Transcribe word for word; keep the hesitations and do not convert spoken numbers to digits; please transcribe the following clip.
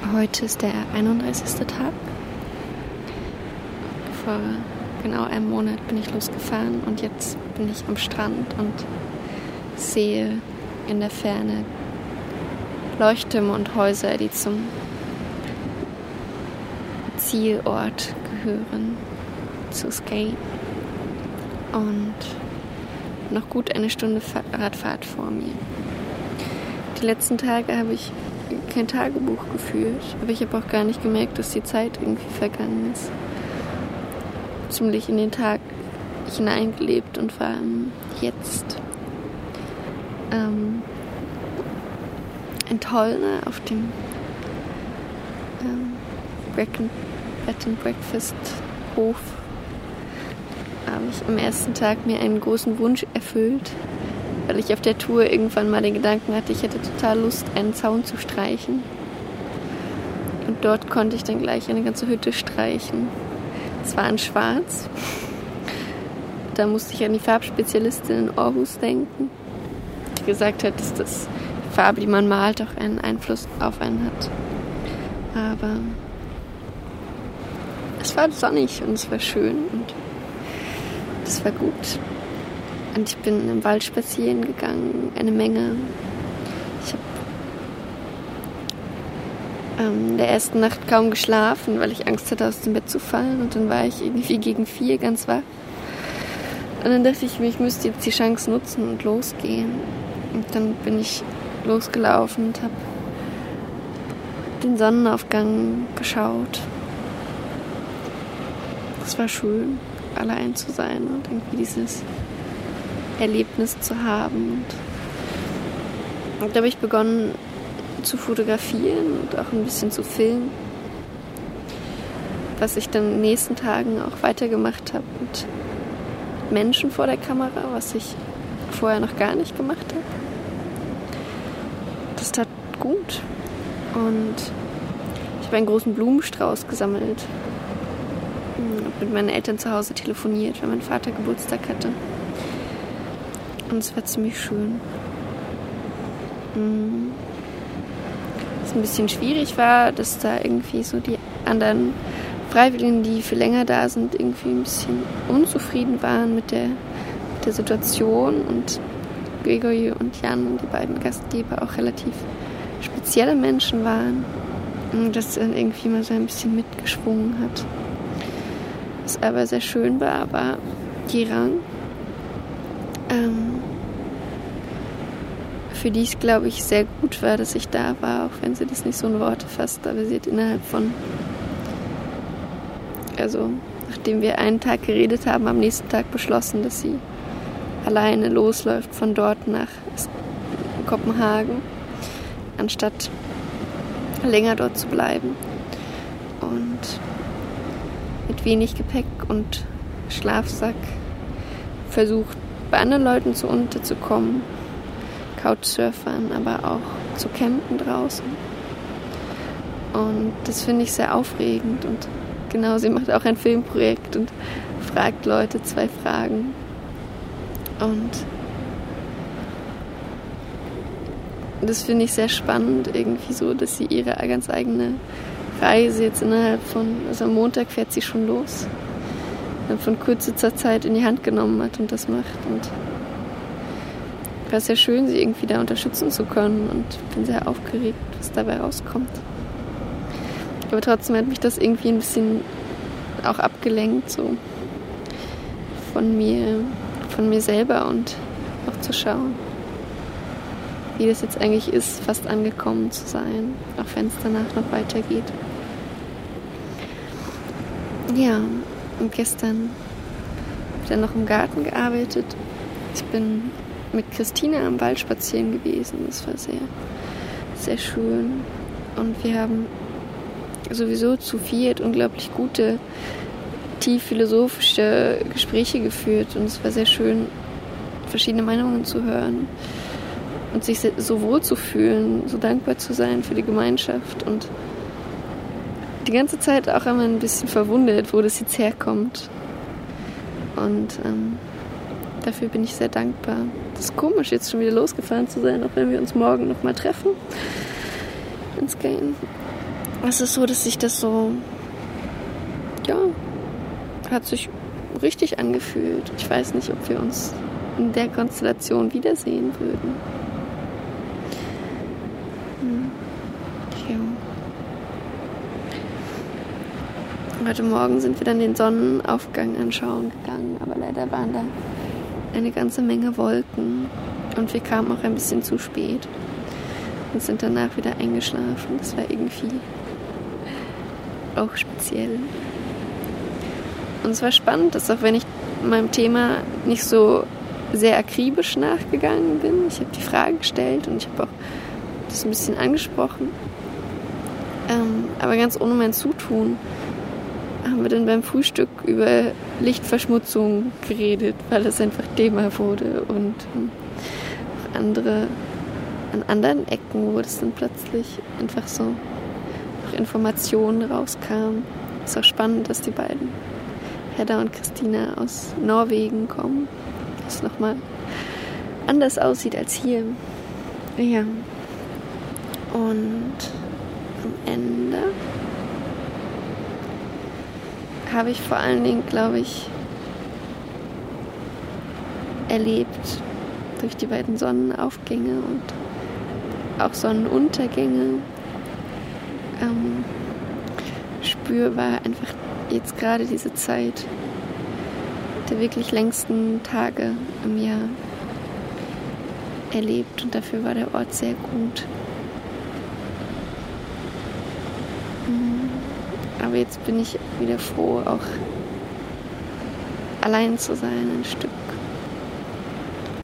Heute ist der einunddreißigste Tag. Vor genau einem Monat bin ich losgefahren und jetzt bin ich am Strand und sehe in der Ferne Leuchttürme und Häuser, die zum Zielort gehören, zu Skye. Und noch gut eine Stunde Radfahrt vor mir. Die letzten Tage habe ich kein Tagebuch geführt, aber ich habe auch gar nicht gemerkt, dass die Zeit irgendwie vergangen ist. Ziemlich in den Tag hineingelebt und war ähm, jetzt ähm, in Tolne auf dem ähm, Bed and Breakfast Hof habe ich am ersten Tag mir einen großen Wunsch erfüllt, weil ich auf der Tour irgendwann mal den Gedanken hatte, ich hätte total Lust, einen Zaun zu streichen. Und dort konnte ich dann gleich eine ganze Hütte streichen. Es war in Schwarz. Da musste ich an die Farbspezialistin in Aarhus denken, die gesagt hat, dass das die Farbe, die man malt, auch einen Einfluss auf einen hat. Aber es war sonnig und es war schön und es war gut. Und ich bin im Wald spazieren gegangen, eine Menge. Ich habe ähm, in der ersten Nacht kaum geschlafen, weil ich Angst hatte, aus dem Bett zu fallen. Und dann war ich irgendwie gegen vier ganz wach. Und dann dachte ich mir, ich müsste jetzt die Chance nutzen und losgehen. Und dann bin ich losgelaufen und habe den Sonnenaufgang geschaut. Es war schön, allein zu sein und irgendwie dieses Erlebnis zu haben. Und da habe ich begonnen zu fotografieren und auch ein bisschen zu filmen, was ich dann in den nächsten Tagen auch weitergemacht habe mit Menschen vor der Kamera, was ich vorher noch gar nicht gemacht habe. Das tat gut und ich habe einen großen Blumenstrauß gesammelt. Ich habe mit meinen Eltern zu Hause telefoniert, weil mein Vater Geburtstag hatte. Und es war ziemlich schön. Was ein bisschen schwierig war, dass da irgendwie so die anderen Freiwilligen, die für länger da sind, irgendwie ein bisschen unzufrieden waren mit der, mit der Situation. Und Gregory und Jan, die beiden Gastgeber, auch relativ spezielle Menschen waren. Und das dann irgendwie mal so ein bisschen mitgeschwungen hat. Was aber sehr schön war, war Girang. Ähm, für die es, glaube ich, sehr gut war, dass ich da war, auch wenn sie das nicht so in Worte fasst, aber sie hat innerhalb von, also nachdem wir einen Tag geredet haben, am nächsten Tag beschlossen, dass sie alleine losläuft von dort nach Kopenhagen, anstatt länger dort zu bleiben. Und mit wenig Gepäck und Schlafsack versucht, bei anderen Leuten zu unterzukommen, Couchsurfern, aber auch zu campen draußen. Und das finde ich sehr aufregend. Und genau, sie macht auch ein Filmprojekt und fragt Leute zwei Fragen. Und das finde ich sehr spannend, irgendwie so, dass sie ihre ganz eigene Reise jetzt innerhalb von, also am Montag fährt sie schon los, von kurzer Zeit in die Hand genommen hat und das macht. Und es war sehr schön, sie irgendwie da unterstützen zu können und bin sehr aufgeregt, was dabei rauskommt. Aber trotzdem hat mich das irgendwie ein bisschen auch abgelenkt, so von mir, von mir selber und auch zu schauen, wie das jetzt eigentlich ist, fast angekommen zu sein, auch wenn es danach noch weitergeht. Ja, und gestern habe ich dann noch im Garten gearbeitet. Ich bin mit Christina am Wald spazieren gewesen. Das war sehr, sehr schön. Und wir haben sowieso zu viert unglaublich gute, tief philosophische Gespräche geführt. Und es war sehr schön, verschiedene Meinungen zu hören und sich so wohl zu fühlen, so dankbar zu sein für die Gemeinschaft und die ganze Zeit auch immer ein bisschen verwundert, wo das jetzt herkommt. Und ähm, dafür bin ich sehr dankbar. Das ist komisch, jetzt schon wieder losgefahren zu sein, auch wenn wir uns morgen nochmal treffen in Skye. es ist so, dass sich das so, ja, hat sich richtig angefühlt. Ich weiß nicht, ob wir uns in der Konstellation wiedersehen würden. Hm. Ja. Heute Morgen sind wir dann den Sonnenaufgang anschauen gegangen, aber leider waren da eine ganze Menge Wolken und wir kamen auch ein bisschen zu spät und sind danach wieder eingeschlafen. Das war irgendwie auch speziell. Und es war spannend, dass auch wenn ich meinem Thema nicht so sehr akribisch nachgegangen bin, ich habe die Frage gestellt und ich habe auch das ein bisschen angesprochen, ähm, aber ganz ohne mein Zutun haben wir dann beim Frühstück über Lichtverschmutzung geredet, weil es einfach Thema wurde und ähm, auch andere, an anderen Ecken, wo das dann plötzlich einfach so auch Informationen rauskamen. Es ist auch spannend, dass die beiden, Hedda und Christina, aus Norwegen kommen, das nochmal anders aussieht als hier. Ja. Und am Ende habe ich vor allen Dingen, glaube ich, erlebt durch die beiden Sonnenaufgänge und auch Sonnenuntergänge, ähm, spürbar einfach jetzt gerade diese Zeit der wirklich längsten Tage im Jahr erlebt und dafür war der Ort sehr gut. Aber jetzt bin ich wieder froh, auch allein zu sein, ein Stück